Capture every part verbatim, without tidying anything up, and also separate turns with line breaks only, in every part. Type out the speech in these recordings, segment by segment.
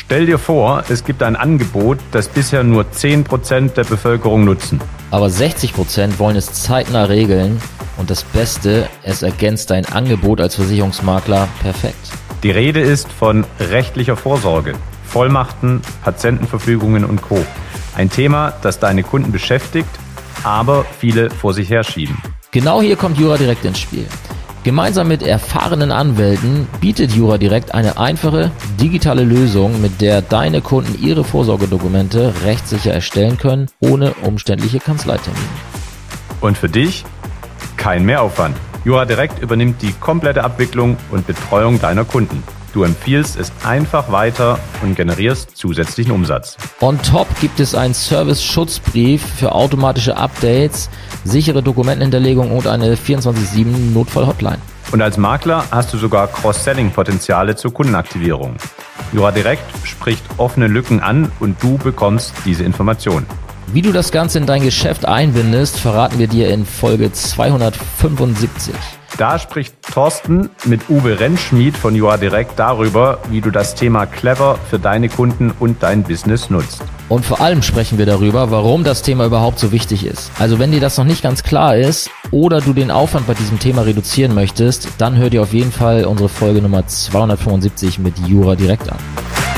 Stell dir vor, es gibt ein Angebot, das bisher nur zehn Prozent der Bevölkerung nutzen.
Aber sechzig Prozent wollen es zeitnah regeln und das Beste, es ergänzt dein Angebot als Versicherungsmakler perfekt.
Die Rede ist von rechtlicher Vorsorge, Vollmachten, Patientenverfügungen und Co. Ein Thema, das deine Kunden beschäftigt, aber viele vor sich herschieben.
Genau hier kommt JuraDirekt ins Spiel. Gemeinsam mit erfahrenen Anwälten bietet JuraDirekt eine einfache, digitale Lösung, mit der deine Kunden ihre Vorsorgedokumente rechtssicher erstellen können, ohne umständliche Kanzleitermine.
Und für dich kein Mehraufwand. JuraDirekt übernimmt die komplette Abwicklung und Betreuung deiner Kunden. Du empfiehlst es einfach weiter und generierst zusätzlichen Umsatz.
On top gibt es einen Service-Schutzbrief für automatische Updates, sichere Dokumentenhinterlegung und eine vierundzwanzig sieben Notfall-Hotline.
Und als Makler hast du sogar Cross-Selling-Potenziale zur Kundenaktivierung. JuraDirekt spricht offene Lücken an und du bekommst diese Informationen.
Wie du das Ganze in dein Geschäft einbindest, verraten wir dir in Folge zweihundertfünfundsiebzig.
Da spricht Thorsten mit Uwe Rentschmied von JuraDirekt darüber, wie du das Thema clever für deine Kunden und dein Business nutzt.
Und vor allem sprechen wir darüber, warum das Thema überhaupt so wichtig ist. Also wenn dir das noch nicht ganz klar ist oder du den Aufwand bei diesem Thema reduzieren möchtest, dann hör dir auf jeden Fall unsere Folge Nummer zweihundertfünfundsiebzig mit JuraDirekt an.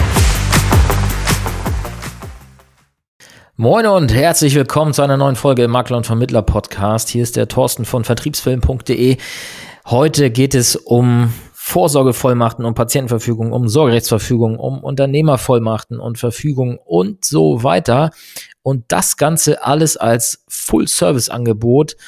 Moin und herzlich willkommen zu einer neuen Folge im Makler und Vermittler Podcast. Hier ist der Thorsten von vertriebsfilm punkt de. Heute geht es um Vorsorgevollmachten, um Patientenverfügung, um Sorgerechtsverfügung, um Unternehmervollmachten und Verfügung und so weiter. Und das Ganze alles als Full-Service-Angebot,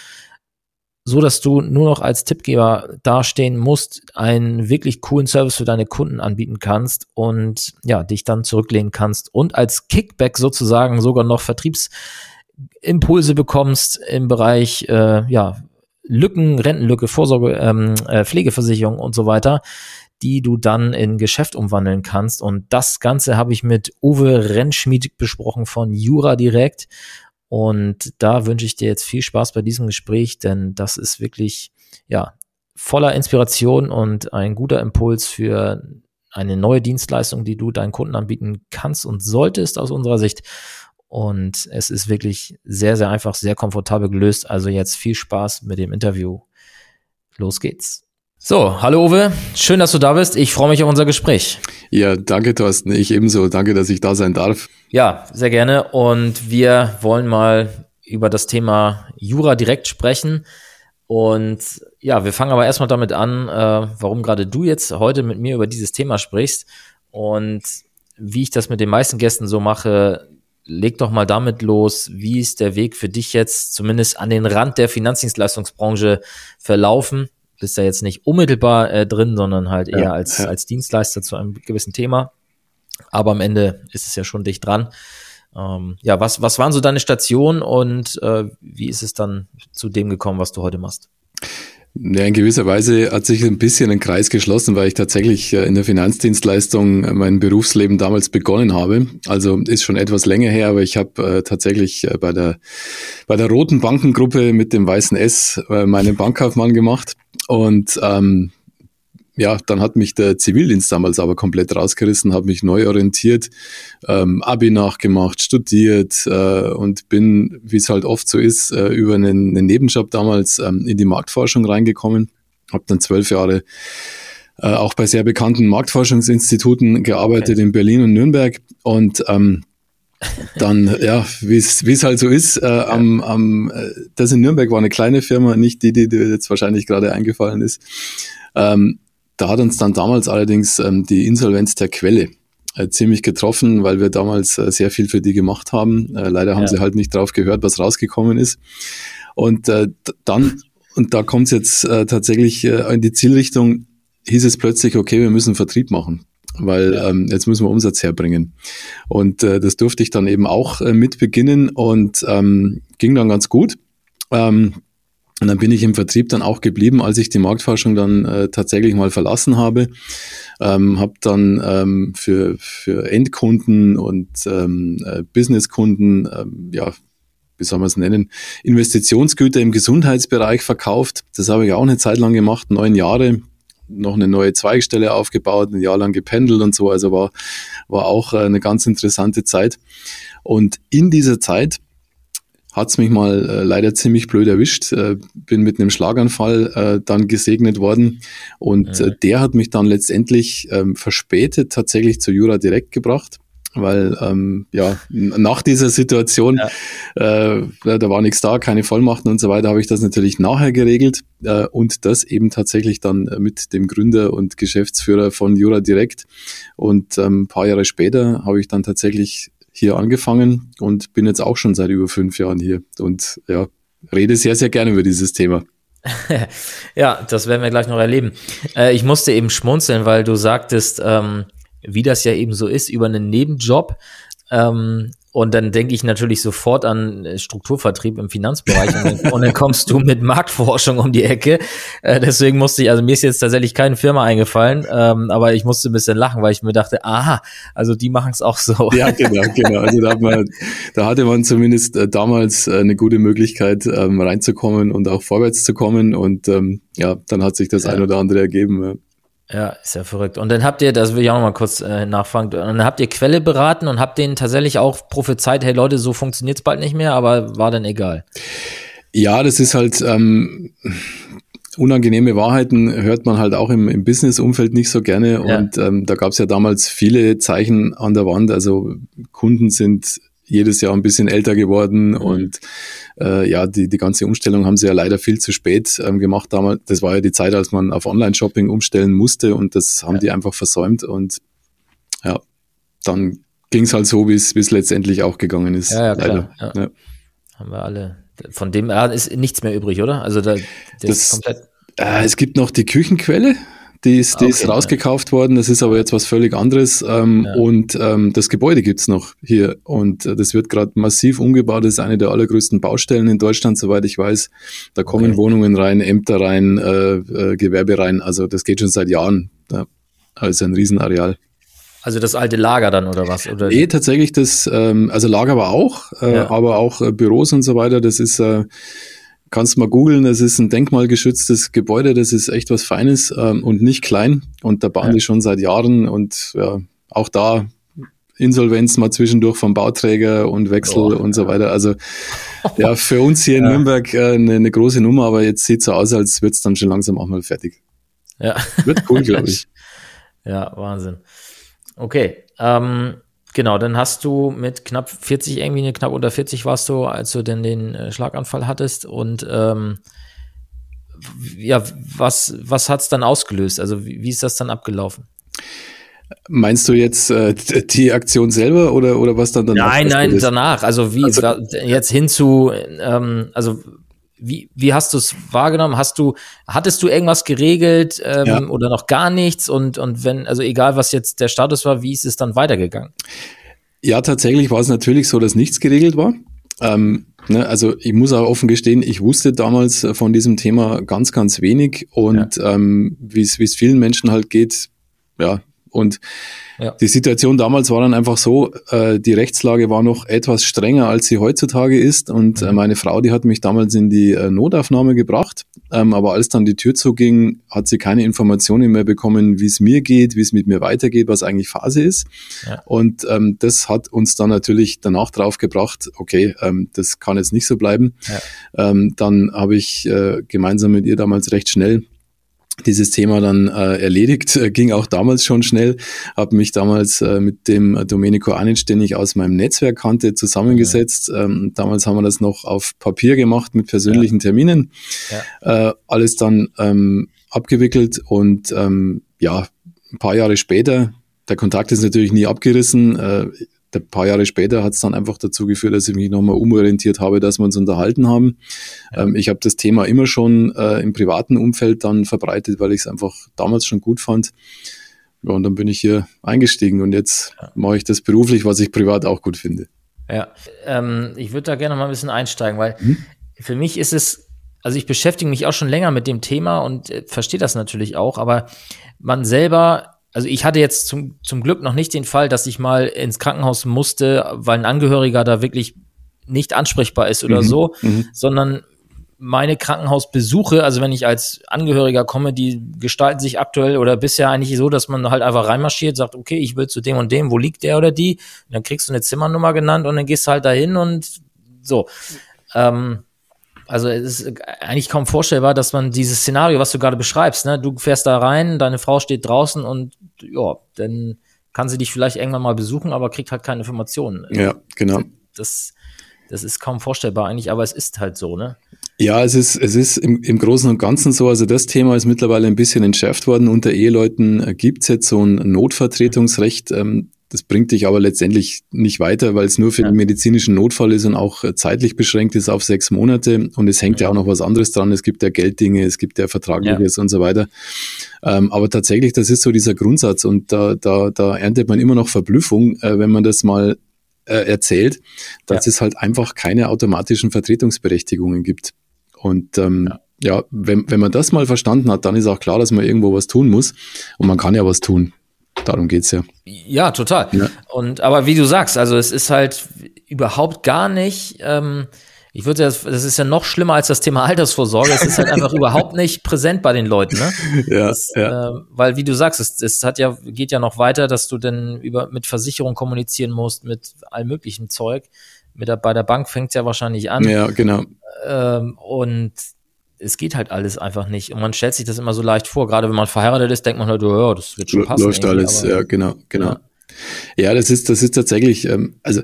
so dass du nur noch als Tippgeber dastehen musst, einen wirklich coolen Service für deine Kunden anbieten kannst und ja, dich dann zurücklehnen kannst und als Kickback sozusagen sogar noch Vertriebsimpulse bekommst im Bereich äh, ja, Lücken, Rentenlücke, Vorsorge, ähm, äh, Pflegeversicherung und so weiter, die du dann in Geschäft umwandeln kannst. Und das Ganze habe ich mit Uwe Rentschmied besprochen von JuraDirekt. Und da wünsche ich dir jetzt viel Spaß bei diesem Gespräch, denn das ist wirklich, ja, voller Inspiration und ein guter Impuls für eine neue Dienstleistung, die du deinen Kunden anbieten kannst und solltest aus unserer Sicht. Und es ist wirklich sehr, sehr einfach, sehr komfortabel gelöst. Also jetzt viel Spaß mit dem Interview. Los geht's. So, hallo Uwe, schön, dass du da bist. Ich freue mich auf unser Gespräch.
Ja, danke Thorsten, ich ebenso. Danke, dass ich da sein darf.
Ja, sehr gerne. Und wir wollen mal über das Thema JuraDirekt sprechen. Und ja, wir fangen aber erstmal damit an, äh, warum gerade du jetzt heute mit mir über dieses Thema sprichst. Und wie ich das mit den meisten Gästen so mache, leg doch mal damit los, wie ist der Weg für dich jetzt zumindest an den Rand der Finanzdienstleistungsbranche verlaufen? Bist ja jetzt nicht unmittelbar äh, drin, sondern halt eher ja, als, ja. als Dienstleister zu einem gewissen Thema. Aber am Ende ist es ja schon dicht dran. Ähm, ja, was, was waren so deine Stationen und äh, wie ist es dann zu dem gekommen, was du heute machst?
Ja, in gewisser Weise hat sich ein bisschen ein Kreis geschlossen, weil ich tatsächlich in der Finanzdienstleistung mein Berufsleben damals begonnen habe. Also ist schon etwas länger her, aber ich habe äh, tatsächlich äh, bei der bei der Roten Bankengruppe mit dem weißen S äh, meinen Bankkaufmann gemacht. Und ähm, ja, dann hat mich der Zivildienst damals aber komplett rausgerissen, habe mich neu orientiert, ähm, Abi nachgemacht, studiert äh, und bin, wie es halt oft so ist, äh, über einen, einen Nebenjob damals ähm, in die Marktforschung reingekommen. Habe dann zwölf Jahre äh, auch bei sehr bekannten Marktforschungsinstituten gearbeitet okay. in Berlin und Nürnberg und ähm, dann, ja, wie es wie es halt so ist, äh, ja. am, am, das in Nürnberg war eine kleine Firma, nicht die, die dir jetzt wahrscheinlich gerade eingefallen ist. Ähm, da hat uns dann damals allerdings ähm, die Insolvenz der Quelle äh, ziemlich getroffen, weil wir damals äh, sehr viel für die gemacht haben. Äh, leider haben ja. sie halt nicht drauf gehört, was rausgekommen ist. Und äh, dann, und da kommt es jetzt äh, tatsächlich äh, in die Zielrichtung, hieß es plötzlich, okay, wir müssen Vertrieb machen. Weil ja. ähm, jetzt müssen wir Umsatz herbringen. Und äh, das durfte ich dann eben auch äh, mit beginnen und ähm, ging dann ganz gut. Ähm, und dann bin ich im Vertrieb dann auch geblieben, als ich die Marktforschung dann äh, tatsächlich mal verlassen habe. Ähm, habe dann ähm, für für Endkunden und ähm, äh, Businesskunden, ähm, ja, wie soll man es nennen, Investitionsgüter im Gesundheitsbereich verkauft. Das habe ich auch eine Zeit lang gemacht, neun Jahre. noch eine neue Zweigstelle aufgebaut, ein Jahr lang gependelt und so, also war, war auch eine ganz interessante Zeit. Und in dieser Zeit hat's mich mal äh, leider ziemlich blöd erwischt, äh, bin mit einem Schlaganfall äh, dann gesegnet worden und äh, der hat mich dann letztendlich ähm, verspätet tatsächlich zur Jura Direkt gebracht, weil ähm, ja nach dieser Situation, ja. äh, da war nichts da, keine Vollmachten und so weiter, habe ich das natürlich nachher geregelt äh, und das eben tatsächlich dann mit dem Gründer und Geschäftsführer von Jura Direkt und ähm, ein paar Jahre später habe ich dann tatsächlich hier angefangen und bin jetzt auch schon seit über fünf Jahren hier und ja, rede sehr, sehr gerne über dieses Thema.
Ja, das werden wir gleich noch erleben. Äh, ich musste eben schmunzeln, weil du sagtest, ähm, wie das ja eben so ist, über einen Nebenjob. Ähm, und dann denke ich natürlich sofort an Strukturvertrieb im Finanzbereich und, dann, und dann kommst du mit Marktforschung um die Ecke. Äh, deswegen musste ich, also mir ist jetzt tatsächlich keine Firma eingefallen, ähm, aber ich musste ein bisschen lachen, weil ich mir dachte, aha, also die machen es auch so.
Ja, genau, genau. Also da, hat man, da hatte man zumindest äh, damals äh, eine gute Möglichkeit, ähm, reinzukommen und auch vorwärts zu kommen und ähm, ja, dann hat sich das ja. ein oder andere ergeben. Ja.
Ja, ist ja verrückt. Und dann habt ihr, das will ich auch noch mal kurz äh, nachfragen, und dann habt ihr Quelle beraten und habt denen tatsächlich auch prophezeit, hey Leute, so funktioniert's bald nicht mehr, aber war dann egal.
Ja, das ist halt, ähm, unangenehme Wahrheiten hört man halt auch im, im Business-Umfeld nicht so gerne ja. und ähm, da gab's ja damals viele Zeichen an der Wand, also Kunden sind jedes Jahr ein bisschen älter geworden mhm. und äh, ja, die die ganze Umstellung haben sie ja leider viel zu spät ähm, gemacht damals. Das war ja die Zeit, als man auf Online-Shopping umstellen musste und das haben ja. die einfach versäumt und ja, dann ging es halt so, wie es letztendlich auch gegangen ist.
Ja, ja
leider.
klar. Ja. Ja. Haben wir alle. Von dem äh, ist nichts mehr übrig, oder? Also da, das ist komplett.
Äh, es gibt noch die Küchenquelle. Die ist, die okay, ist rausgekauft ja. worden, das ist aber jetzt was völlig anderes ähm, ja. und ähm, das Gebäude gibt's noch hier und äh, das wird gerade massiv umgebaut, das ist eine der allergrößten Baustellen in Deutschland, soweit ich weiß. Da kommen okay. Wohnungen rein, Ämter rein, äh, äh, Gewerbe rein, also das geht schon seit Jahren, ja. Also ein Riesenareal.
Also das alte Lager dann oder was? Oder?
Nee, tatsächlich das, ähm, also Lager war auch, äh, ja. aber auch äh, Büros und so weiter, das ist äh, kannst mal googeln, das ist ein denkmalgeschütztes Gebäude, das ist echt was Feines ähm, und nicht klein und da bauen ja. die schon seit Jahren und ja, auch da Insolvenz mal zwischendurch vom Bauträger und Wechsel oh, und so weiter. Also ja, für uns hier in ja. Nürnberg äh, eine, eine große Nummer, aber jetzt sieht so aus, als wird's dann schon langsam auch mal fertig.
Ja.
Wird cool, glaube ich.
Ja, Wahnsinn. Okay, ähm, genau, dann hast du mit knapp vierzig, irgendwie knapp unter vierzig warst du, als du denn den äh, Schlaganfall hattest und ähm, ja, was, was hat's dann ausgelöst? Also wie, wie ist das dann abgelaufen?
Meinst du jetzt äh, die Aktion selber oder, oder was dann danach?
Nein, nein, ist? danach. Also wie, also, jetzt hin zu, ähm, also Wie, wie hast du es wahrgenommen? Hast du, hattest du irgendwas geregelt ähm, ja. oder noch gar nichts? Und, und wenn, also egal was jetzt der Status war, wie ist es dann weitergegangen?
Ja, tatsächlich war es natürlich so, dass nichts geregelt war. Ähm, ne, also ich muss auch offen gestehen, ich wusste damals von diesem Thema ganz, ganz wenig und ja. ähm, wie es wie es vielen Menschen halt geht, ja, und ja. die Situation damals war dann einfach so, äh, die Rechtslage war noch etwas strenger, als sie heutzutage ist und mhm. äh, meine Frau, die hat mich damals in die äh, Notaufnahme gebracht, ähm, aber als dann die Tür zuging, hat sie keine Informationen mehr bekommen, wie es mir geht, wie es mit mir weitergeht, was eigentlich Phase ist ja. und ähm, das hat uns dann natürlich danach drauf gebracht, okay, ähm, das kann jetzt nicht so bleiben. Ja. Ähm, dann habe ich äh, gemeinsam mit ihr damals recht schnell dieses Thema dann äh, erledigt, äh, ging auch damals schon schnell, habe mich damals äh, mit dem Domenico Anic, den ich aus meinem Netzwerk kannte, zusammengesetzt. Ja. Ähm, damals haben wir das noch auf Papier gemacht mit persönlichen ja. Terminen, ja. Äh, alles dann ähm, abgewickelt und ähm, ja, ein paar Jahre später, der Kontakt ist natürlich nie abgerissen, äh, ein paar Jahre später hat es dann einfach dazu geführt, dass ich mich nochmal umorientiert habe, dass wir uns unterhalten haben. Ja. Ähm, ich habe das Thema immer schon äh, im privaten Umfeld dann verbreitet, weil ich es einfach damals schon gut fand. Ja, und dann bin ich hier eingestiegen und jetzt ja. mache ich das beruflich, was ich privat auch gut finde.
Ja, ähm, ich würde da gerne mal ein bisschen einsteigen, weil hm? für mich ist es, also ich beschäftige mich auch schon länger mit dem Thema und äh, verstehe das natürlich auch, aber man selber... Also ich hatte jetzt zum, zum Glück noch nicht den Fall, dass ich mal ins Krankenhaus musste, weil ein Angehöriger da wirklich nicht ansprechbar ist oder mhm, so, m- sondern meine Krankenhausbesuche, also wenn ich als Angehöriger komme, die gestalten sich aktuell oder bisher eigentlich so, dass man halt einfach reinmarschiert, sagt, okay, ich will zu dem und dem, wo liegt der oder die? Und dann kriegst du eine Zimmernummer genannt und dann gehst du halt dahin und so. Ähm, also es ist eigentlich kaum vorstellbar, dass man dieses Szenario, was du gerade beschreibst, ne, du fährst da rein, deine Frau steht draußen und ja, dann kann sie dich vielleicht irgendwann mal besuchen, aber kriegt halt keine Informationen.
Ja, genau.
Das, das ist kaum vorstellbar eigentlich, aber es ist halt so, ne?
Ja, es ist, es ist im, im Großen und Ganzen so, also das Thema ist mittlerweile ein bisschen entschärft worden. Unter Eheleuten gibt es jetzt so ein Notvertretungsrecht. Ähm, das bringt dich aber letztendlich nicht weiter, weil es nur für ja. den medizinischen Notfall ist und auch zeitlich beschränkt ist auf sechs Monate. Und es hängt ja, ja auch noch was anderes dran. Es gibt ja Gelddinge, es gibt ja Vertragliches ja. und so weiter. Ähm, aber tatsächlich, das ist so dieser Grundsatz und da, da, da erntet man immer noch Verblüffung, äh, wenn man das mal äh, erzählt, dass ja. es halt einfach keine automatischen Vertretungsberechtigungen gibt. Und ähm, ja, ja wenn, wenn man das mal verstanden hat, dann ist auch klar, dass man irgendwo was tun muss. Und man kann ja was tun. Darum geht's ja.
Ja, total. Ja. Und aber wie du sagst, also es ist halt überhaupt gar nicht, ähm, ich würde das, das ist ja noch schlimmer als das Thema Altersvorsorge, es ist halt einfach überhaupt nicht präsent bei den Leuten, ne?
Ja,
das,
ja.
Äh, weil wie du sagst, es, es hat ja, geht ja noch weiter, dass du dann über mit Versicherung kommunizieren musst, mit allem möglichen Zeug. Mit der, bei der Bank fängt's ja wahrscheinlich an.
Ja, genau.
Ähm, und es geht halt alles einfach nicht. Und man stellt sich das immer so leicht vor. Gerade wenn man verheiratet ist, denkt man halt, ja, das wird schon passen.
Läuft alles, aber, ja, genau, genau. Ja, ja das ist, das ist tatsächlich, ähm, also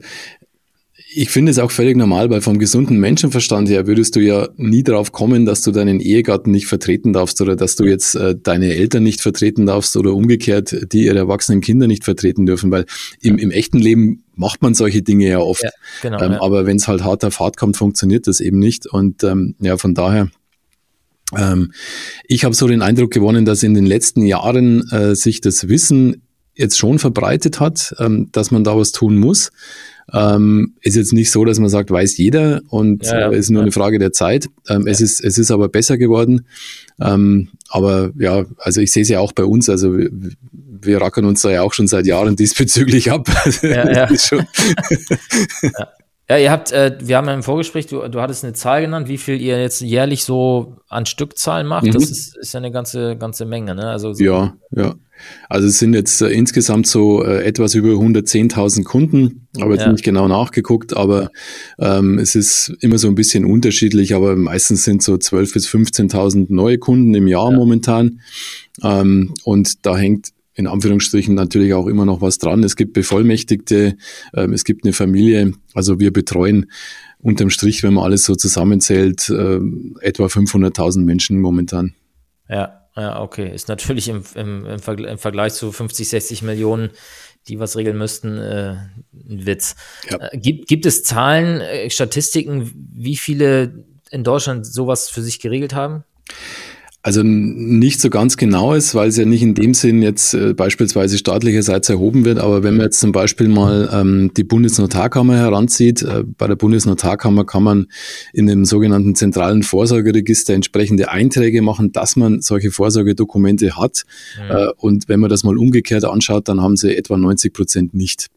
ich finde es auch völlig normal, weil vom gesunden Menschenverstand her würdest du ja nie drauf kommen, dass du deinen Ehegatten nicht vertreten darfst oder dass du jetzt äh, deine Eltern nicht vertreten darfst oder umgekehrt, die ihre erwachsenen Kinder nicht vertreten dürfen, weil im, im echten Leben macht man solche Dinge ja oft. Ja, genau, ähm, ja. Aber wenn es halt hart auf hart kommt, funktioniert das eben nicht. Und ähm, ja, von daher Ähm, ich habe so den Eindruck gewonnen, dass in den letzten Jahren äh, sich das Wissen jetzt schon verbreitet hat, ähm, dass man da was tun muss. Ähm, ist jetzt nicht so, dass man sagt, weiß jeder und ja, ja, äh, ist nur ja. eine Frage der Zeit. Ähm, ja. Es ist, es ist aber besser geworden. Ähm, aber ja, also ich sehe es ja auch bei uns. Also wir, wir rackern uns da ja auch schon seit Jahren diesbezüglich ab.
Ja, ja. ist schon ja. Ja, ihr habt, äh, wir haben ja im Vorgespräch, du, du hattest eine Zahl genannt, wie viel ihr jetzt jährlich so an Stückzahlen macht. Mhm. Das ist, ist ja eine ganze, ganze Menge, ne? Also so
ja, ja. Also es sind jetzt äh, insgesamt so äh, etwas über hundertzehntausend Kunden. Habe jetzt ja. nicht genau nachgeguckt, aber ähm, es ist immer so ein bisschen unterschiedlich. Aber meistens sind so zwölftausend bis fünfzehntausend neue Kunden im Jahr ja. momentan. Ähm, und da hängt in Anführungsstrichen natürlich auch immer noch was dran. Es gibt Bevollmächtigte, ähm, es gibt eine Familie. Also wir betreuen unterm Strich, wenn man alles so zusammenzählt, äh, etwa fünfhunderttausend Menschen momentan.
Ja, ja, okay. Ist natürlich im, im, im, Vergleich, im Vergleich zu fünfzig, sechzig Millionen, die was regeln müssten, äh, ein Witz. Ja. Äh, gibt, gibt es Zahlen, äh, Statistiken, wie viele in Deutschland sowas für sich geregelt haben?
Also nicht so ganz genau ist, weil es ja nicht in dem Sinn jetzt äh, beispielsweise staatlicherseits erhoben wird, aber wenn man jetzt zum Beispiel mal ähm, die Bundesnotarkammer heranzieht, äh, bei der Bundesnotarkammer kann man in dem sogenannten zentralen Vorsorgeregister entsprechende Einträge machen, dass man solche Vorsorgedokumente hat. Mhm. Äh, und wenn man das mal umgekehrt anschaut, dann haben sie etwa neunzig Prozent nicht.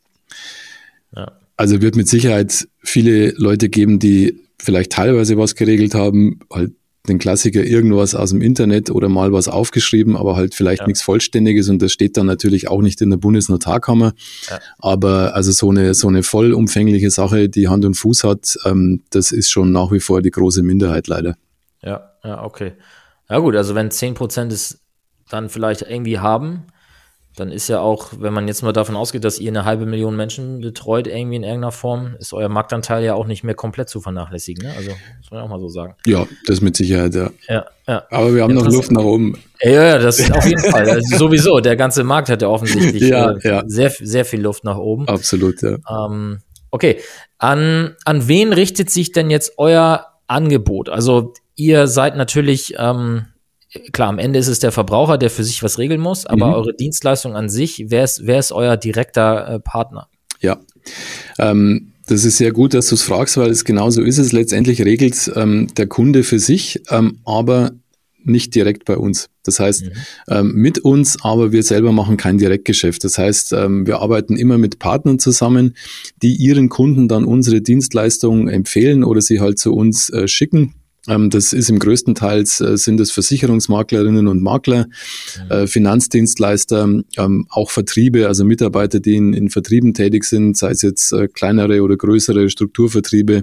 Ja. Also wird mit Sicherheit viele Leute geben, die vielleicht teilweise was geregelt haben, halt den Klassiker irgendwas aus dem Internet oder mal was aufgeschrieben, aber halt vielleicht ja. nichts Vollständiges und das steht dann natürlich auch nicht in der Bundesnotarkammer. Ja. Aber also so eine so eine vollumfängliche Sache, die Hand und Fuß hat, ähm, das ist schon nach wie vor die große Minderheit leider.
Ja, ja, okay. Ja gut, also wenn zehn Prozent es dann vielleicht irgendwie haben, dann ist ja auch, wenn man jetzt mal davon ausgeht, dass ihr eine halbe Million Menschen betreut, irgendwie in irgendeiner Form, ist euer Marktanteil ja auch nicht mehr komplett zu vernachlässigen. Ne? Also, muss man auch mal so sagen.
Ja, das mit Sicherheit, ja.
Ja, ja.
Aber wir haben noch Luft nach oben.
Ja, ja, das auf jeden Fall. Also sowieso, der ganze Markt hat ja offensichtlich
ja,
äh,
ja.
sehr, sehr viel Luft nach oben.
Absolut, ja.
Ähm, okay, an, an wen richtet sich denn jetzt euer Angebot? Also, ihr seid natürlich, ähm, klar, am Ende ist es der Verbraucher, der für sich was regeln muss, aber mhm. eure Dienstleistung an sich, wer ist, wer ist euer direkter äh, Partner?
Ja, ähm, das ist sehr gut, dass du es fragst, weil es genauso ist es. Letztendlich regelt ähm, der Kunde für sich, ähm, aber nicht direkt bei uns. Das heißt, mhm. ähm, mit uns, aber wir selber machen kein Direktgeschäft. Das heißt, ähm, wir arbeiten immer mit Partnern zusammen, die ihren Kunden dann unsere Dienstleistungen empfehlen oder sie halt zu uns äh, schicken. Ähm, das ist im größten Teil, äh, sind es Versicherungsmaklerinnen und Makler, mhm. äh, Finanzdienstleister, ähm, auch Vertriebe, also Mitarbeiter, die in, in Vertrieben tätig sind, sei es jetzt äh, kleinere oder größere Strukturvertriebe.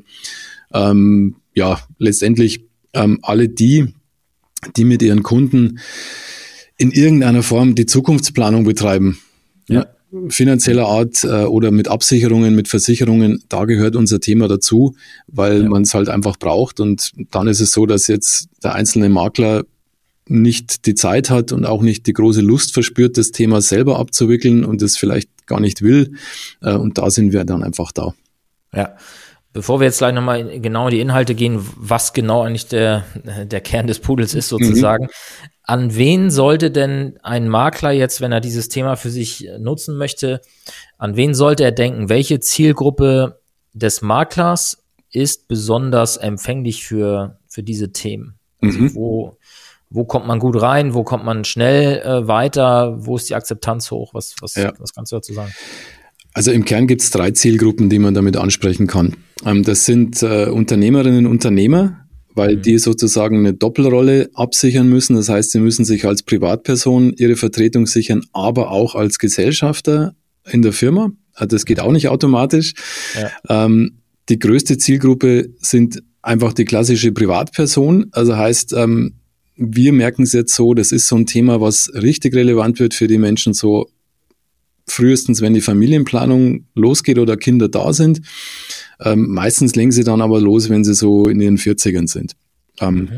Ähm, ja, letztendlich ähm, alle die, die mit ihren Kunden in irgendeiner Form die Zukunftsplanung betreiben. Ja. Ja, finanzieller Art äh, oder mit Absicherungen, mit Versicherungen, da gehört unser Thema dazu, weil ja. man es halt einfach braucht. Und dann ist es so, dass jetzt der einzelne Makler nicht die Zeit hat und auch nicht die große Lust verspürt, das Thema selber abzuwickeln und es vielleicht gar nicht will. Äh, und da sind wir dann einfach da.
Ja. Bevor wir jetzt gleich nochmal genau in die Inhalte gehen, was genau eigentlich der, der Kern des Pudels ist sozusagen. Mhm. An wen sollte denn ein Makler jetzt, wenn er dieses Thema für sich nutzen möchte, an wen sollte er denken? Welche Zielgruppe des Maklers ist besonders empfänglich für, für diese Themen? Also mhm. wo, wo kommt man gut rein? Wo kommt man schnell äh, weiter? Wo ist die Akzeptanz hoch? Was, was, ja. was kannst du dazu sagen?
Also im Kern gibt es drei Zielgruppen, die man damit ansprechen kann. Ähm, das sind äh, Unternehmerinnen und Unternehmer, weil mhm. die sozusagen eine Doppelrolle absichern müssen. Das heißt, sie müssen sich als Privatperson ihre Vertretung sichern, aber auch als Gesellschafter in der Firma. Also das geht auch nicht automatisch. Ja. Ähm, die größte Zielgruppe sind einfach die klassische Privatperson. Also heißt, ähm, wir merken es jetzt so, das ist so ein Thema, was richtig relevant wird für die Menschen so frühestens, wenn die Familienplanung losgeht oder Kinder da sind. Ähm, meistens legen sie dann aber los, wenn sie so in ihren vierzigern sind. Ähm, mhm.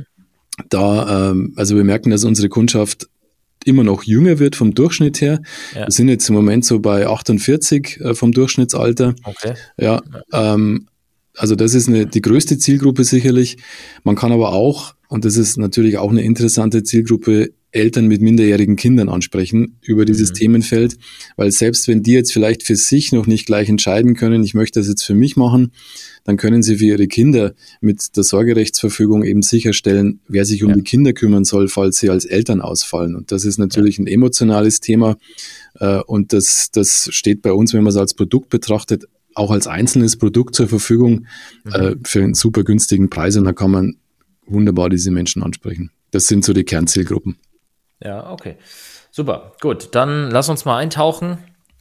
Da, ähm, also wir merken, dass unsere Kundschaft immer noch jünger wird vom Durchschnitt her. Ja. Wir sind jetzt im Moment so bei achtundvierzig äh, vom Durchschnittsalter. Okay. Ja, ähm, also das ist eine, die größte Zielgruppe sicherlich. Man kann aber auch, und das ist natürlich auch eine interessante Zielgruppe, Eltern mit minderjährigen Kindern ansprechen über dieses mhm. Themenfeld, weil selbst wenn die jetzt vielleicht für sich noch nicht gleich entscheiden können, ich möchte das jetzt für mich machen, dann können sie für ihre Kinder mit der Sorgerechtsverfügung eben sicherstellen, wer sich um ja. die Kinder kümmern soll, falls sie als Eltern ausfallen. Und das ist natürlich ja. ein emotionales Thema äh, und das, das steht bei uns, wenn man es als Produkt betrachtet, auch als einzelnes Produkt zur Verfügung mhm. äh, für einen super günstigen Preis und da kann man wunderbar diese Menschen ansprechen. Das sind so die Kernzielgruppen.
Ja, okay. Super, gut. Dann lass uns mal eintauchen.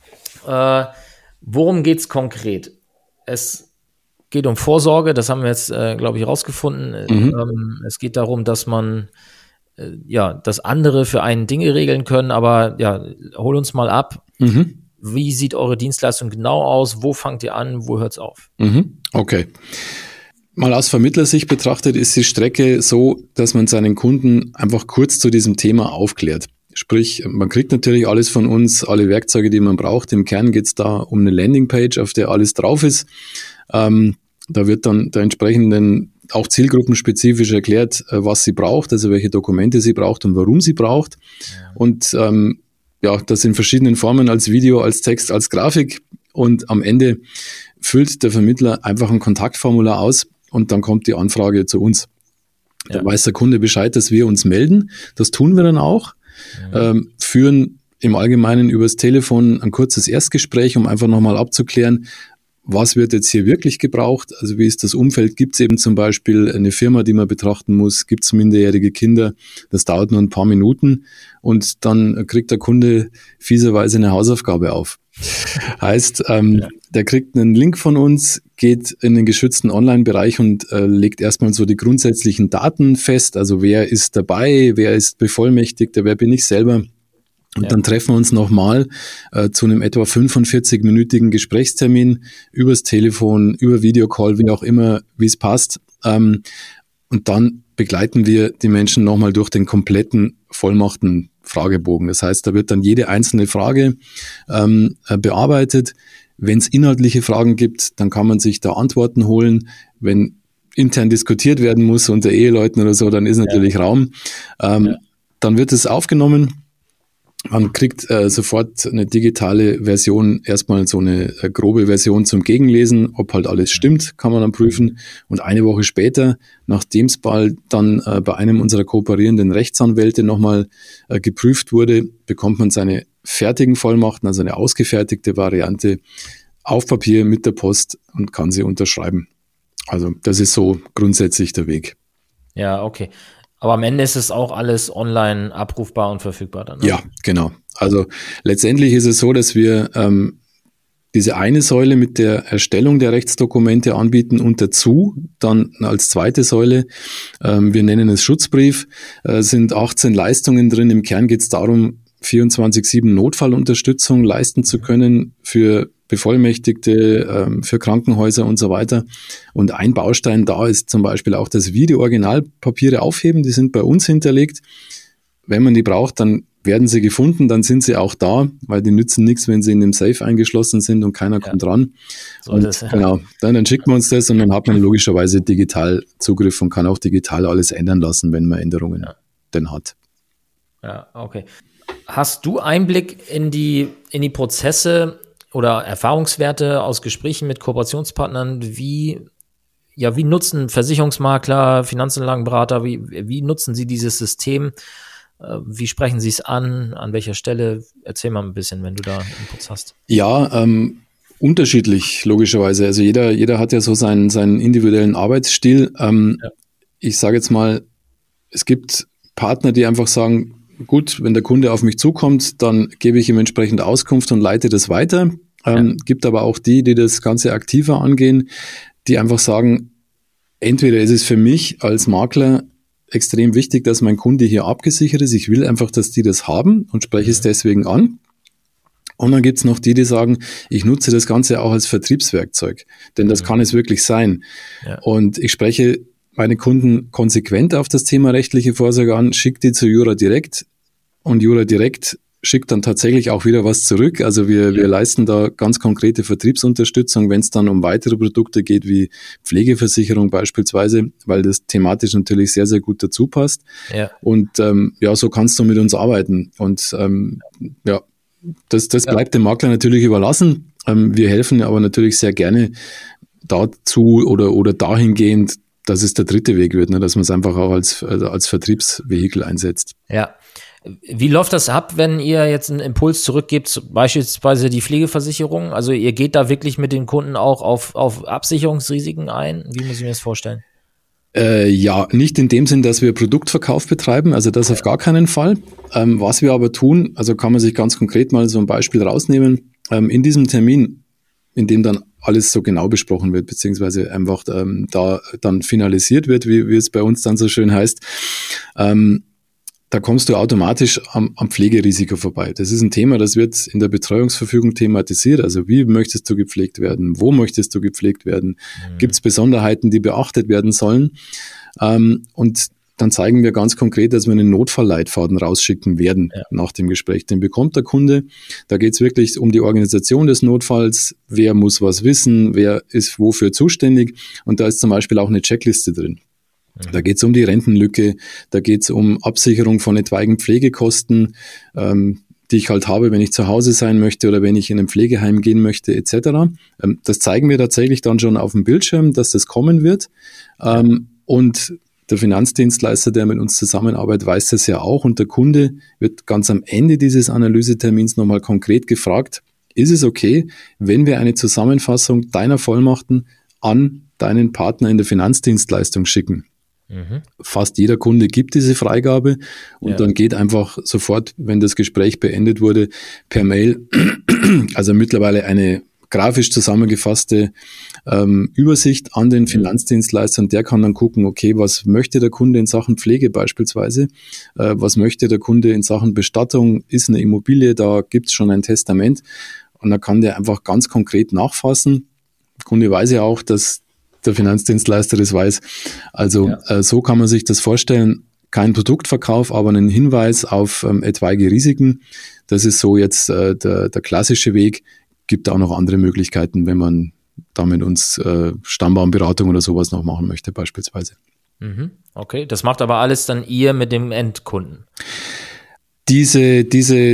Äh, worum geht es konkret? Es geht um Vorsorge, das haben wir jetzt, äh, glaube ich, rausgefunden. Mhm. Ähm, es geht darum, dass man, äh, ja, dass andere für einen Dinge regeln können, aber ja, hol uns mal ab. Mhm. Wie sieht eure Dienstleistung genau aus? Wo fangt ihr an? Wo hört es auf?
Mhm. Okay. Mal aus Vermittlersicht betrachtet ist die Strecke so, dass man seinen Kunden einfach kurz zu diesem Thema aufklärt. Sprich, man kriegt natürlich alles von uns, alle Werkzeuge, die man braucht. Im Kern geht es da um eine Landingpage, auf der alles drauf ist. Ähm, da wird dann der entsprechenden auch zielgruppenspezifisch erklärt, äh, was sie braucht, also welche Dokumente sie braucht und warum sie braucht. Ja. Und ähm, ja, das in verschiedenen Formen, als Video, als Text, als Grafik. Und am Ende füllt der Vermittler einfach ein Kontaktformular aus und dann kommt die Anfrage zu uns. Ja. Da weiß der Kunde Bescheid, dass wir uns melden. Das tun wir dann auch. Ja. Ähm, führen im Allgemeinen übers Telefon ein kurzes Erstgespräch, um einfach nochmal abzuklären, was wird jetzt hier wirklich gebraucht? Also wie ist das Umfeld? Gibt es eben zum Beispiel eine Firma, die man betrachten muss? Gibt es minderjährige Kinder? Das dauert nur ein paar Minuten und dann kriegt der Kunde fieserweise eine Hausaufgabe auf. Heißt, ähm, ja. der kriegt einen Link von uns, geht in den geschützten Online-Bereich und äh, legt erstmal so die grundsätzlichen Daten fest. Also wer ist dabei? Wer ist Bevollmächtigter? Wer bin ich selber? Und ja. dann treffen wir uns nochmal äh, zu einem etwa fünfundvierzig-minütigen Gesprächstermin übers Telefon, über Videocall, wie auch immer, wie es passt. Ähm, und dann begleiten wir die Menschen nochmal durch den kompletten Vollmachten-Fragebogen. Das heißt, da wird dann jede einzelne Frage ähm, bearbeitet. Wenn es inhaltliche Fragen gibt, dann kann man sich da Antworten holen. Wenn intern diskutiert werden muss unter Eheleuten oder so, dann ist natürlich ja. Raum. Ähm, ja. Dann wird es aufgenommen. Man kriegt äh, sofort eine digitale Version, erstmal so eine äh, grobe Version zum Gegenlesen, ob halt alles stimmt, kann man dann prüfen. Und eine Woche später, nachdem es bald dann äh, bei einem unserer kooperierenden Rechtsanwälte nochmal äh, geprüft wurde, bekommt man seine fertigen Vollmachten, also eine ausgefertigte Variante, auf Papier mit der Post und kann sie unterschreiben. Also das ist so grundsätzlich der Weg.
Ja, okay. Aber am Ende ist es auch alles online abrufbar und verfügbar dann, ne?
Ja, genau. Also letztendlich ist es so, dass wir ähm, diese eine Säule mit der Erstellung der Rechtsdokumente anbieten und dazu dann als zweite Säule, ähm, wir nennen es Schutzbrief, äh, sind achtzehn Leistungen drin. Im Kern geht es darum, vierundzwanzig sieben Notfallunterstützung leisten zu können für Bevollmächtigte, ähm, für Krankenhäuser und so weiter. Und ein Baustein da ist zum Beispiel auch, dass wir die Originalpapiere aufheben, die sind bei uns hinterlegt. Wenn man die braucht, dann werden sie gefunden, dann sind sie auch da, weil die nützen nichts, wenn sie in dem Safe eingeschlossen sind und keiner ja. kommt ran. So und das, ja. Genau, dann, dann schickt man uns das und dann hat man logischerweise digital Zugriff und kann auch digital alles ändern lassen, wenn man Änderungen ja. denn hat.
Ja, okay. Hast du Einblick in die, in die Prozesse oder Erfahrungswerte aus Gesprächen mit Kooperationspartnern? Wie, ja, wie nutzen Versicherungsmakler, Finanzanlagenberater, wie, wie nutzen sie dieses System? Wie sprechen Sie es an? An welcher Stelle? Erzähl mal ein bisschen, wenn du da Inputs hast.
Ja, ähm, unterschiedlich, logischerweise. Also jeder, jeder hat ja so seinen, seinen individuellen Arbeitsstil. Ähm, ja. Ich sage jetzt mal, es gibt Partner, die einfach sagen, gut, wenn der Kunde auf mich zukommt, dann gebe ich ihm entsprechend Auskunft und leite das weiter. Ähm, ja. Gibt aber auch die, die das Ganze aktiver angehen, die einfach sagen, entweder ist es für mich als Makler extrem wichtig, dass mein Kunde hier abgesichert ist. Ich will einfach, dass die das haben und spreche es deswegen an. Und dann gibt's noch die, die sagen, ich nutze das Ganze auch als Vertriebswerkzeug, denn das mhm. kann es wirklich sein. Ja. Und ich spreche meine Kunden konsequent auf das Thema rechtliche Vorsorge an, schicke die zu Jura Direkt und Jura Direkt schickt dann tatsächlich auch wieder was zurück. Also wir, ja. wir leisten da ganz konkrete Vertriebsunterstützung, wenn es dann um weitere Produkte geht, wie Pflegeversicherung beispielsweise, weil das thematisch natürlich sehr, sehr gut dazu passt. Ja. Und ähm, ja, so kannst du mit uns arbeiten. Und ähm, ja, das, das ja. bleibt dem Makler natürlich überlassen. Ähm, wir helfen aber natürlich sehr gerne dazu oder, oder dahingehend, dass es der dritte Weg wird, ne? Dass man es einfach auch als, als Vertriebsvehikel einsetzt.
Ja. Wie läuft das ab, wenn ihr jetzt einen Impuls zurückgebt, beispielsweise die Pflegeversicherung? Also ihr geht da wirklich mit den Kunden auch auf, auf Absicherungsrisiken ein? Wie muss ich mir das vorstellen?
Äh, ja, nicht in dem Sinn, dass wir Produktverkauf betreiben, also das ja. auf gar keinen Fall. Ähm, was wir aber tun, also kann man sich ganz konkret mal so ein Beispiel rausnehmen, ähm, in diesem Termin, in dem dann alles so genau besprochen wird, beziehungsweise einfach ähm, da dann finalisiert wird, wie, wie es bei uns dann so schön heißt, ähm, da kommst du automatisch am, am Pflegerisiko vorbei. Das ist ein Thema, das wird in der Betreuungsverfügung thematisiert. Also wie möchtest du gepflegt werden? Wo möchtest du gepflegt werden? Mhm. Gibt es Besonderheiten, die beachtet werden sollen? Ähm, und dann zeigen wir ganz konkret, dass wir einen Notfallleitfaden rausschicken werden ja. nach dem Gespräch. Den bekommt der Kunde. Da geht es wirklich um die Organisation des Notfalls. Wer muss was wissen? Wer ist wofür zuständig? Und da ist zum Beispiel auch eine Checkliste drin. Da geht es um die Rentenlücke, da geht es um Absicherung von etwaigen Pflegekosten, ähm, die ich halt habe, wenn ich zu Hause sein möchte oder wenn ich in ein Pflegeheim gehen möchte, et cetera. Ähm, das zeigen wir tatsächlich dann schon auf dem Bildschirm, dass das kommen wird. Ähm, und der Finanzdienstleister, der mit uns zusammenarbeitet, weiß das ja auch. Und der Kunde wird ganz am Ende dieses Analysetermins nochmal konkret gefragt, ist es okay, wenn wir eine Zusammenfassung deiner Vollmachten an deinen Partner in der Finanzdienstleistung schicken? Mhm. Fast jeder Kunde gibt diese Freigabe und ja. dann geht einfach sofort, wenn das Gespräch beendet wurde, per Mail, also mittlerweile eine grafisch zusammengefasste ähm, Übersicht an den Finanzdienstleister und der kann dann gucken, okay, was möchte der Kunde in Sachen Pflege beispielsweise, äh, was möchte der Kunde in Sachen Bestattung, ist eine Immobilie, da gibt es schon ein Testament und dann kann der einfach ganz konkret nachfassen. Der Kunde weiß ja auch, dass der Finanzdienstleister das weiß. Also ja. äh, so kann man sich das vorstellen. Kein Produktverkauf, aber einen Hinweis auf ähm, etwaige Risiken. Das ist so jetzt äh, der, der klassische Weg. Gibt auch noch andere Möglichkeiten, wenn man da mit uns äh, Stammbaumberatung oder sowas noch machen möchte beispielsweise.
Mhm. Okay, das macht aber alles dann ihr mit dem Endkunden?
Diese, diese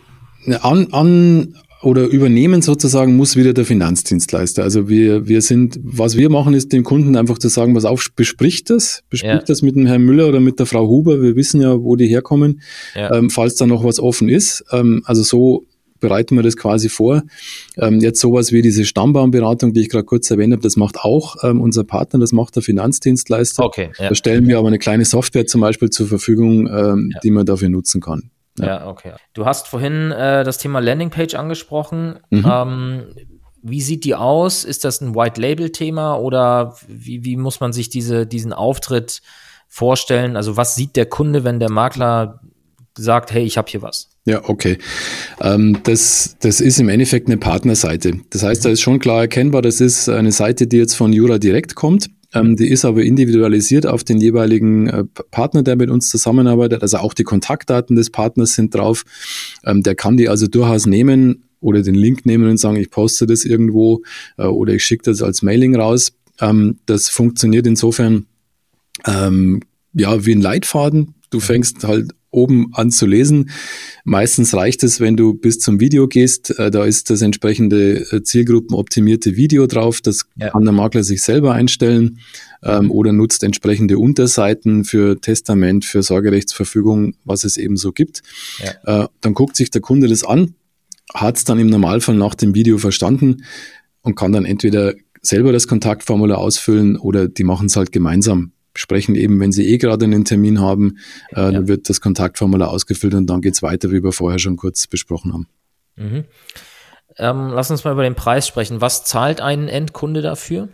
an, an oder übernehmen sozusagen muss wieder der Finanzdienstleister. Also wir, wir sind, was wir machen, ist dem Kunden einfach zu sagen, pass auf, bespricht das, bespricht ja. das mit dem Herrn Müller oder mit der Frau Huber. Wir wissen ja, wo die herkommen, ja. ähm, falls da noch was offen ist. Ähm, also so bereiten wir das quasi vor. Ähm, jetzt sowas wie diese Stammbaumberatung, die ich gerade kurz erwähnt habe, das macht auch ähm, unser Partner, das macht der Finanzdienstleister.
Okay, ja.
Da stellen wir aber eine kleine Software zum Beispiel zur Verfügung, ähm, ja. die man dafür nutzen kann.
Ja, ja okay. Du hast vorhin äh, das Thema Landingpage angesprochen. Mhm. Ähm, wie sieht die aus? Ist das ein White-Label-Thema oder wie, wie muss man sich diese, diesen Auftritt vorstellen? Also was sieht der Kunde, wenn der Makler sagt, hey, ich habe hier was?
Ja, okay. Ähm, das, das ist im Endeffekt eine Partnerseite. Das heißt, da ist schon klar erkennbar, das ist eine Seite, die jetzt von Jura direkt kommt. Ähm, die ist aber individualisiert auf den jeweiligen äh, Partner, der mit uns zusammenarbeitet. Also auch die Kontaktdaten des Partners sind drauf. Ähm, der kann die also durchaus nehmen oder den Link nehmen und sagen, ich poste das irgendwo äh, oder ich schicke das als Mailing raus. Ähm, das funktioniert insofern ähm, ja wie ein Leitfaden. Du fängst halt oben an zu lesen. Meistens reicht es, wenn du bis zum Video gehst. Äh, da ist das entsprechende äh, zielgruppenoptimierte Video drauf. Das ja. kann der Makler sich selber einstellen ähm, oder nutzt entsprechende Unterseiten für Testament, für Sorgerechtsverfügung, was es eben so gibt. Ja. Äh, dann guckt sich der Kunde das an, hat es dann im Normalfall nach dem Video verstanden und kann dann entweder selber das Kontaktformular ausfüllen oder die machen es halt gemeinsam. Sprechen eben, wenn sie eh gerade einen Termin haben, äh, ja. dann wird das Kontaktformular ausgefüllt und dann geht's weiter, wie wir vorher schon kurz besprochen haben.
Mhm. Ähm, lass uns mal über den Preis sprechen. Was zahlt ein Endkunde dafür?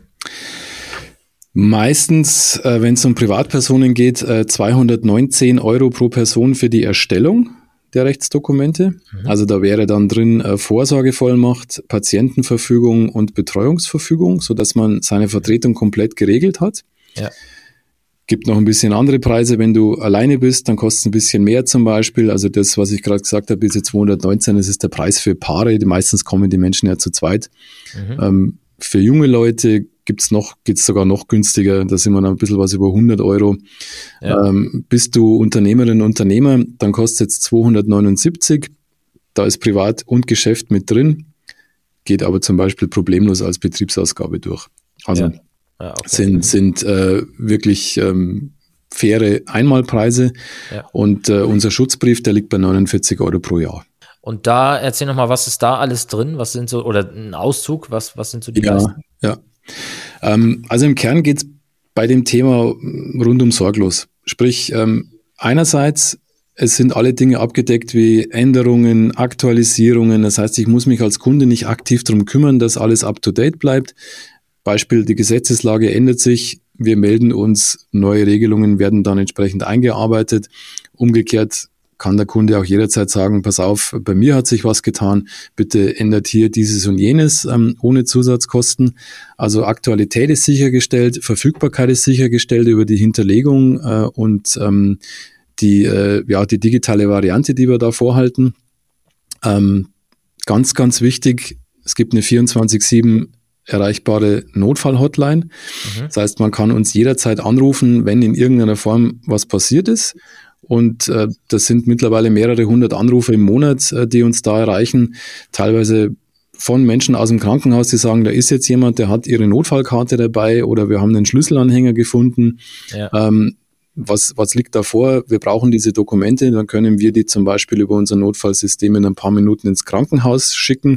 Meistens, äh, wenn es um Privatpersonen geht, äh, zweihundertneunzehn Euro pro Person für die Erstellung der Rechtsdokumente. Mhm. Also da wäre dann drin äh, Vorsorgevollmacht, Patientenverfügung und Betreuungsverfügung, sodass man seine Vertretung komplett geregelt hat. Ja. Gibt noch ein bisschen andere Preise, wenn du alleine bist, dann kostet es ein bisschen mehr zum Beispiel. Also das, was ich gerade gesagt habe, diese zweihundertneunzehn, das ist der Preis für Paare. Die meistens kommen die Menschen ja zu zweit. Mhm. Ähm, für junge Leute gibt's noch, geht's sogar noch günstiger. Da sind wir dann ein bisschen was über hundert Euro. Ja. Ähm, bist du Unternehmerin, Unternehmer, dann kostet es zweihundertneunundsiebzig. Da ist Privat und Geschäft mit drin. Geht aber zum Beispiel problemlos als Betriebsausgabe durch. Also ja. Ja, okay. sind, sind äh, wirklich ähm, faire Einmalpreise. Ja. Und äh, unser Schutzbrief, der liegt bei neunundvierzig Euro pro Jahr.
Und da, erzähl nochmal, was ist da alles drin? Was sind so, oder ein Auszug, was, was sind so die
Ja, Leisten? ja. Ähm, also im Kern geht's bei dem Thema rundum sorglos. Sprich, ähm, einerseits, es sind alle Dinge abgedeckt wie Änderungen, Aktualisierungen. Das heißt, ich muss mich als Kunde nicht aktiv darum kümmern, dass alles up-to-date bleibt. Beispiel, die Gesetzeslage ändert sich. Wir melden uns, neue Regelungen werden dann entsprechend eingearbeitet. Umgekehrt kann der Kunde auch jederzeit sagen, pass auf, bei mir hat sich was getan, bitte ändert hier dieses und jenes ähm, ohne Zusatzkosten. Also Aktualität ist sichergestellt, Verfügbarkeit ist sichergestellt über die Hinterlegung äh, und ähm, die, äh, ja, die digitale Variante, die wir da vorhalten. Ähm, ganz, ganz wichtig, es gibt eine vierundzwanzig sieben erreichbare Notfall-Hotline. Mhm. Das heißt, man kann uns jederzeit anrufen, wenn in irgendeiner Form was passiert ist. Und äh, das sind mittlerweile mehrere hundert Anrufe im Monat, äh, die uns da erreichen. Teilweise von Menschen aus dem Krankenhaus, die sagen, da ist jetzt jemand, der hat ihre Notfallkarte dabei oder wir haben einen Schlüsselanhänger gefunden. Ja. Ähm, was, was liegt da vor? Wir brauchen diese Dokumente, dann können wir die zum Beispiel über unser Notfallsystem in ein paar Minuten ins Krankenhaus schicken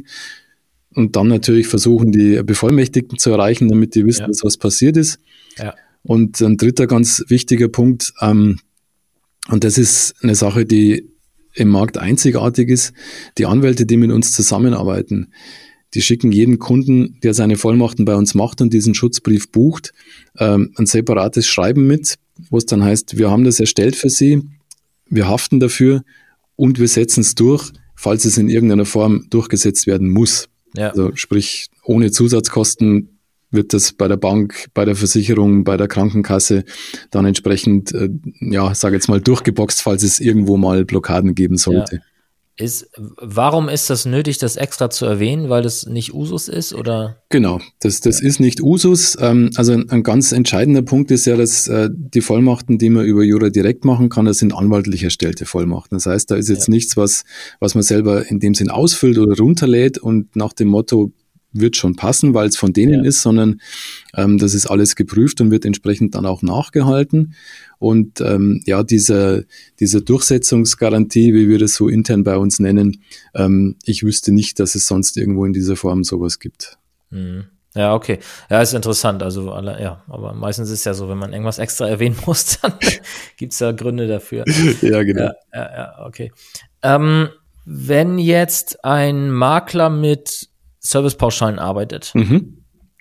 und dann natürlich versuchen, die Bevollmächtigten zu erreichen, damit die wissen, ja. dass was passiert ist. Ja. Und ein dritter ganz wichtiger Punkt, ähm, und das ist eine Sache, die im Markt einzigartig ist. Die Anwälte, die mit uns zusammenarbeiten, die schicken jeden Kunden, der seine Vollmachten bei uns macht und diesen Schutzbrief bucht, ähm, ein separates Schreiben mit, wo es dann heißt, wir haben das erstellt für Sie, wir haften dafür und wir setzen es durch, falls es in irgendeiner Form durchgesetzt werden muss. Ja. Also sprich, ohne Zusatzkosten wird das bei der Bank, bei der Versicherung, bei der Krankenkasse dann entsprechend, äh, ja, sage jetzt mal, durchgeboxt, falls es irgendwo mal Blockaden geben sollte.
Ja. Ist, warum ist das nötig, das extra zu erwähnen? Weil das nicht Usus ist, oder?
Genau, das, das ja. ist nicht Usus. Ähm, also ein, ein ganz entscheidender Punkt ist ja, dass äh, die Vollmachten, die man über Jura direkt machen kann, das sind anwaltlich erstellte Vollmachten. Das heißt, da ist jetzt ja. nichts, was, was man selber in dem Sinn ausfüllt oder runterlädt und nach dem Motto, wird schon passen, weil es von denen ja. ist, sondern ähm, das ist alles geprüft und wird entsprechend dann auch nachgehalten. Und ähm, ja, diese, diese Durchsetzungsgarantie, wie wir das so intern bei uns nennen, ähm, ich wüsste nicht, dass es sonst irgendwo in dieser Form sowas gibt.
Mhm. Ja, okay. Ja, ist interessant. Also, alle, ja, aber meistens ist es ja so, wenn man irgendwas extra erwähnen muss, dann gibt's da Gründe dafür.
Ja, genau.
Ja, ja, ja okay. Ähm, wenn jetzt ein Makler mit Servicepauschalen arbeitet,
Mhm.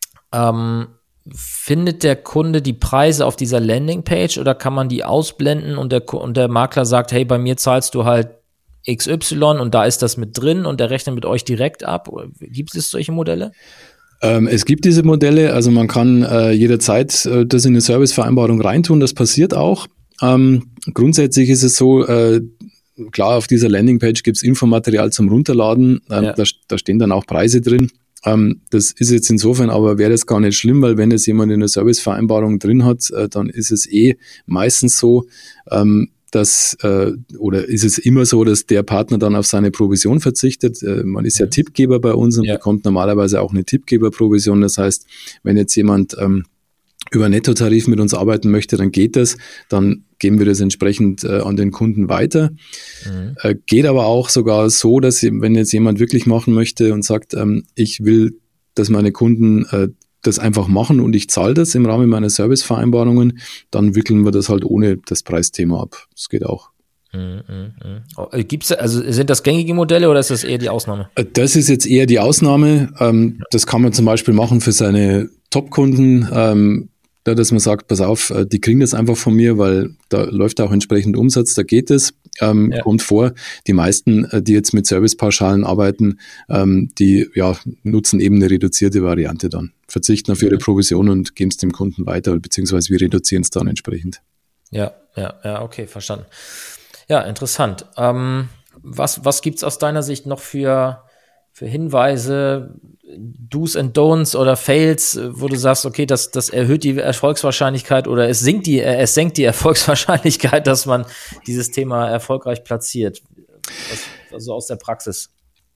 ähm, findet der Kunde die Preise auf dieser Landingpage oder kann man die ausblenden und der, und der Makler sagt, hey, bei mir zahlst du halt X Y und da ist das mit drin und der rechnet mit euch direkt ab? Gibt es solche Modelle?
Ähm, es gibt diese Modelle, also man kann äh, jederzeit äh, das in eine Servicevereinbarung reintun, das passiert auch. Ähm, grundsätzlich ist es so, äh, klar, auf dieser Landingpage gibt es Infomaterial zum Runterladen, ähm,
Ja.
da, da stehen dann auch Preise drin. Ähm, das ist jetzt insofern aber, wäre das gar nicht schlimm, weil wenn es jemand in der Servicevereinbarung drin hat, äh, dann ist es eh meistens so, ähm, dass, äh, oder ist es immer so, dass der Partner dann auf seine Provision verzichtet. Äh, man ist ja
Mhm.
Tippgeber bei uns und
Ja.
bekommt normalerweise auch eine Tippgeberprovision. Das heißt, wenn jetzt jemand ähm, über Nettotarif mit uns arbeiten möchte, dann geht das, dann geben wir das entsprechend äh, an den Kunden weiter.
Mhm.
Äh, geht aber auch sogar so, dass wenn jetzt jemand wirklich machen möchte und sagt, ähm, ich will, dass meine Kunden äh, das einfach machen und ich zahle das im Rahmen meiner Servicevereinbarungen, dann wickeln wir das halt ohne das Preisthema ab. Das geht auch.
Mhm, mhm. Oh, gibt's, also sind das gängige Modelle oder ist das eher die Ausnahme?
Äh, Das ist jetzt eher die Ausnahme. Ähm, das kann man zum Beispiel machen für seine Top-Kunden, ähm, da, dass man sagt, pass auf, äh, die kriegen das einfach von mir, weil da läuft auch entsprechend Umsatz, da geht es. Ähm,
Ja.
Kommt vor, die meisten, äh, die jetzt mit Servicepauschalen arbeiten, ähm, die ja, nutzen eben eine reduzierte Variante dann, verzichten auf ihre Provision und geben es dem Kunden weiter, beziehungsweise wir reduzieren es dann entsprechend.
Ja, ja, ja, okay, verstanden. Ja, interessant. Ähm, was was gibt's aus deiner Sicht noch für, für Hinweise, Do's and Don'ts oder Fails, wo du sagst, okay, das, das erhöht die Erfolgswahrscheinlichkeit oder es sinkt die, äh, es senkt die Erfolgswahrscheinlichkeit, dass man dieses Thema erfolgreich platziert? Was, also aus der Praxis.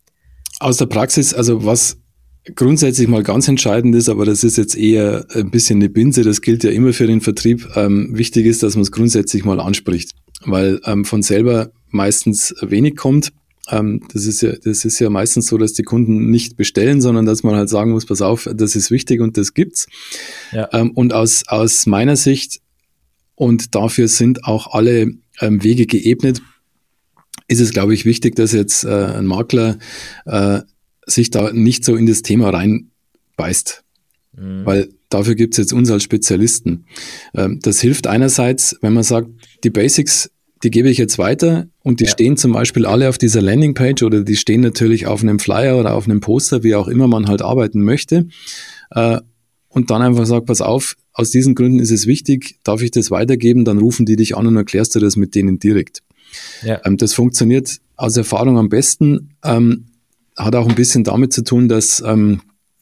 Aus der Praxis, also was grundsätzlich mal ganz entscheidend ist, aber das ist jetzt eher ein bisschen eine Binse, das gilt ja immer für den Vertrieb. Ähm, wichtig ist, dass man es grundsätzlich mal anspricht, weil ähm, von selber meistens wenig kommt. Ähm, das ist ja, das ist ja meistens so, dass die Kunden nicht bestellen, sondern dass man halt sagen muss, pass auf, das ist wichtig und das gibt's.
Ja.
Ähm, und aus, aus meiner Sicht, und dafür sind auch alle ähm, Wege geebnet, ist es, glaube ich, wichtig, dass jetzt äh, ein Makler äh, sich da nicht so in das Thema reinbeißt. Mhm. Weil dafür gibt es jetzt uns als Spezialisten. Ähm, das hilft einerseits, wenn man sagt, die Basics, die gebe ich jetzt weiter und die ja. stehen zum Beispiel alle auf dieser Landingpage oder die stehen natürlich auf einem Flyer oder auf einem Poster, wie auch immer man halt arbeiten möchte. Äh, und dann einfach sagt, pass auf, aus diesen Gründen ist es wichtig, darf ich das weitergeben, dann rufen die dich an und erklärst du das mit denen direkt. Ja. Ähm, das funktioniert aus Erfahrung am besten, ähm, hat auch ein bisschen damit zu tun, dass ähm,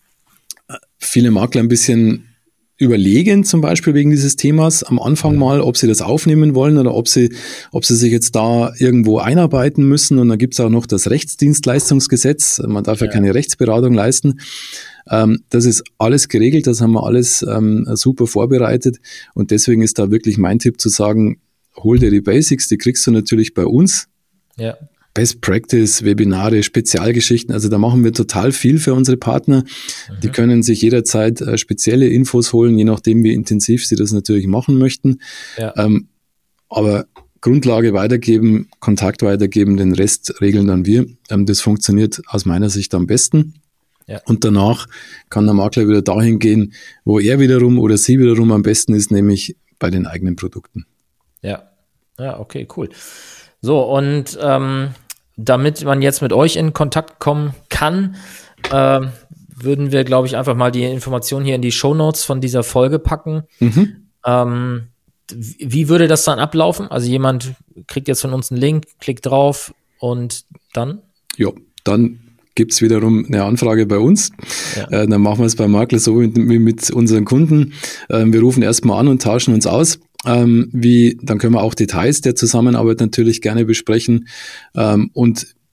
viele Makler ein bisschen überlegen, zum Beispiel wegen dieses Themas am Anfang mal, ob sie das aufnehmen wollen oder ob sie, ob sie sich jetzt da irgendwo einarbeiten müssen. Und dann gibt es auch noch das Rechtsdienstleistungsgesetz. Man darf ja, ja keine Rechtsberatung leisten. Ähm, das ist alles geregelt, das haben wir alles ähm, super vorbereitet. Und deswegen ist da wirklich mein Tipp zu sagen, hol dir die Basics, die kriegst du natürlich bei uns.
Ja.
Best Practice, Webinare, Spezialgeschichten, also da machen wir total viel für unsere Partner. Mhm. Die können sich jederzeit äh, spezielle Infos holen, je nachdem, wie intensiv sie das natürlich machen möchten. Ja. Ähm, aber Grundlage weitergeben, Kontakt weitergeben, den Rest regeln dann wir. Ähm, das funktioniert aus meiner Sicht am besten. Ja. Und danach kann der Makler wieder dahin gehen, wo er wiederum oder sie wiederum am besten ist, nämlich bei den eigenen Produkten.
Ja, ja, okay, cool. So, und ähm, damit man jetzt mit euch in Kontakt kommen kann, äh, würden wir, glaube ich, einfach mal die Informationen hier in die Shownotes von dieser Folge packen. Mhm. Ähm, wie würde das dann ablaufen? Also jemand kriegt jetzt von uns einen Link, klickt drauf und dann?
Ja, dann gibt's wiederum eine Anfrage bei uns. Ja. Äh, dann machen wir es bei Makler so wie mit, mit unseren Kunden. Äh, wir rufen erstmal an und tauschen uns aus. Ähm, wie, dann können wir auch Details der Zusammenarbeit natürlich gerne besprechen. Ähm, und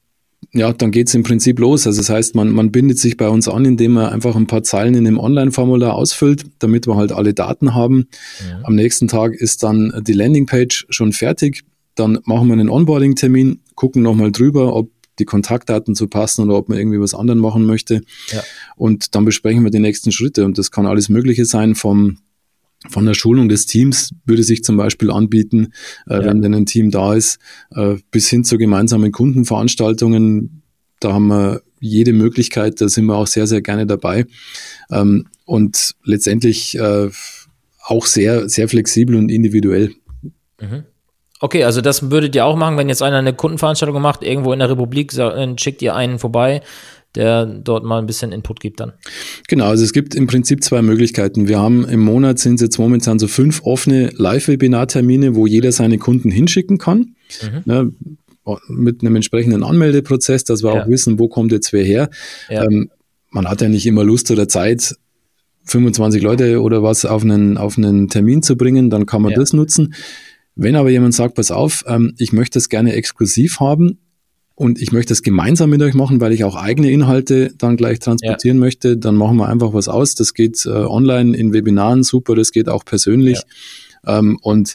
ja, dann geht's im Prinzip los. Also das heißt, man, man bindet sich bei uns an, indem man einfach ein paar Zeilen in dem Online-Formular ausfüllt, damit wir halt alle Daten haben. Ja. Am nächsten Tag ist dann die Landingpage schon fertig. Dann machen wir einen Onboarding-Termin, gucken nochmal drüber, ob die Kontaktdaten so passen oder ob man irgendwie was anderes machen möchte. Ja. Und dann besprechen wir die nächsten Schritte. Und das kann alles Mögliche sein, vom von der Schulung des Teams würde sich zum Beispiel anbieten, äh, ja. wenn denn ein Team da ist, äh, bis hin zu gemeinsamen Kundenveranstaltungen. Da haben wir jede Möglichkeit, da sind wir auch sehr, sehr gerne dabei. Ähm, und letztendlich äh, auch sehr, sehr flexibel und individuell.
Mhm. Okay, also das würdet ihr auch machen, wenn jetzt einer eine Kundenveranstaltung macht, irgendwo in der Republik, dann schickt ihr einen vorbei, der dort mal ein bisschen Input gibt dann.
Genau, also es gibt im Prinzip zwei Möglichkeiten. Wir haben im Monat, sind es jetzt momentan so fünf offene Live-Webinar-Termine, wo jeder seine Kunden hinschicken kann, mhm. ne, mit einem entsprechenden Anmeldeprozess, dass wir ja. auch wissen, wo kommt jetzt wer her. Ja. Ähm, man hat ja nicht immer Lust oder Zeit, fünfundzwanzig Leute oder was auf einen, auf einen Termin zu bringen, dann kann man ja. das nutzen. Wenn aber jemand sagt, pass auf, ähm, ich möchte das gerne exklusiv haben und ich möchte das gemeinsam mit euch machen, weil ich auch eigene Inhalte dann gleich transportieren ja. möchte, dann machen wir einfach was aus. Das geht äh, online in Webinaren super, das geht auch persönlich. Ja. Ähm, und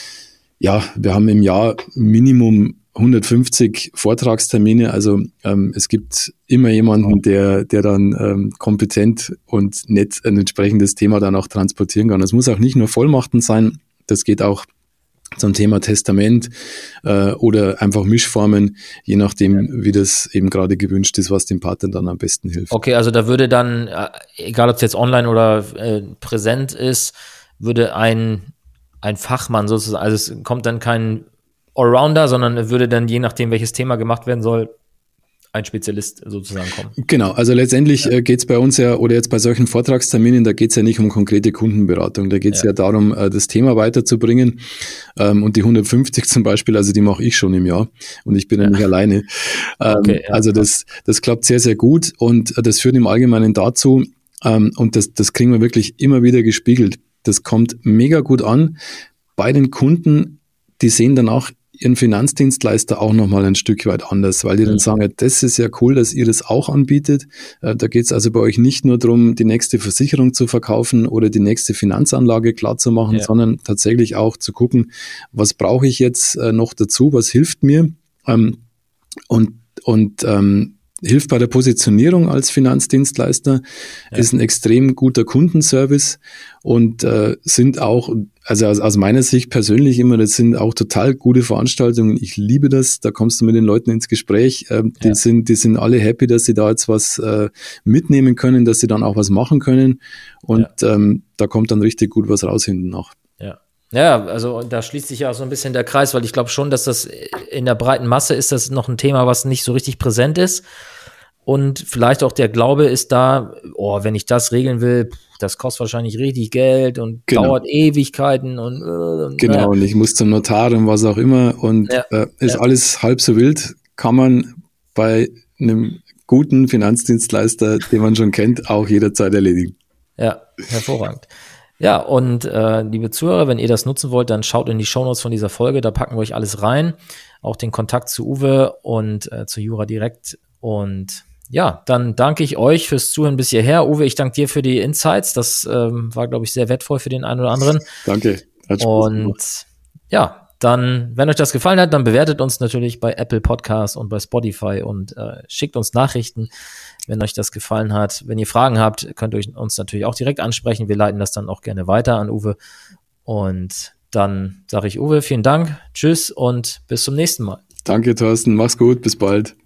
ja, wir haben im Jahr Minimum hundertfünfzig Vortragstermine, also ähm, es gibt immer jemanden, der der dann ähm, kompetent und nett ein entsprechendes Thema dann auch transportieren kann. Es muss auch nicht nur Vollmachten sein, das geht auch zum Thema Testament äh, oder einfach Mischformen, je nachdem, ja. wie das eben gerade gewünscht ist, was dem Partner dann am besten hilft.
Okay, also da würde dann, egal ob es jetzt online oder äh, präsent ist, würde ein, ein Fachmann sozusagen, also es kommt dann kein Allrounder, sondern würde dann, je nachdem, welches Thema gemacht werden soll, ein Spezialist sozusagen kommen.
Genau, also letztendlich ja. äh, geht es bei uns ja, oder jetzt bei solchen Vortragsterminen, da geht es ja nicht um konkrete Kundenberatung, da geht es ja. ja darum, äh, das Thema weiterzubringen. Ähm, und die hundertfünfzig zum Beispiel, also die mache ich schon im Jahr und ich bin ja, ja nicht alleine. Ähm, okay, ja. Also das, das klappt sehr, sehr gut und das führt im Allgemeinen dazu, ähm, und das, das kriegen wir wirklich immer wieder gespiegelt. Das kommt mega gut an bei den Kunden, die sehen dann auch ihren Finanzdienstleister auch nochmal ein Stück weit anders, weil die dann sagen, ja, das ist ja cool, dass ihr das auch anbietet. Da geht es also bei euch nicht nur darum, die nächste Versicherung zu verkaufen oder die nächste Finanzanlage klar zu machen, ja. sondern tatsächlich auch zu gucken, was brauche ich jetzt noch dazu, was hilft mir und, und ähm, hilft bei der Positionierung als Finanzdienstleister, ja. ist ein extrem guter Kundenservice und äh, sind auch, also aus, aus meiner Sicht persönlich immer, das sind auch total gute Veranstaltungen. Ich liebe das, da kommst du mit den Leuten ins Gespräch. Äh, die, ja. sind, die sind alle happy, dass sie da jetzt was äh, mitnehmen können, dass sie dann auch was machen können und ja. ähm, da kommt dann richtig gut was raus hinten nach.
Ja. Ja, also da schließt sich ja auch so ein bisschen der Kreis, weil ich glaube schon, dass das in der breiten Masse ist das noch ein Thema, was nicht so richtig präsent ist. Und vielleicht auch der Glaube ist da, oh, wenn ich das regeln will, das kostet wahrscheinlich richtig Geld und genau. dauert Ewigkeiten und, äh, und
genau, ja. und ich muss zum Notar und was auch immer und ja. äh, ist ja. alles halb so wild, kann man bei einem guten Finanzdienstleister, den man schon kennt, auch jederzeit erledigen.
Ja, hervorragend. Ja, und äh, liebe Zuhörer, wenn ihr das nutzen wollt, dann schaut in die Shownotes von dieser Folge, da packen wir euch alles rein, auch den Kontakt zu Uwe und äh, zu Jura direkt. Und ja, dann danke ich euch fürs Zuhören bis hierher. Uwe, ich danke dir für die Insights, das ähm, war, glaube ich, sehr wertvoll für den einen oder anderen.
Danke.
Hat Spaß und gemacht. Ja, dann, wenn euch das gefallen hat, dann bewertet uns natürlich bei Apple Podcasts und bei Spotify und äh, schickt uns Nachrichten, wenn euch das gefallen hat. Wenn ihr Fragen habt, könnt ihr uns natürlich auch direkt ansprechen. Wir leiten das dann auch gerne weiter an Uwe. Und dann sage ich Uwe, vielen Dank, tschüss und bis zum nächsten Mal.
Danke, Thorsten, mach's gut, bis bald.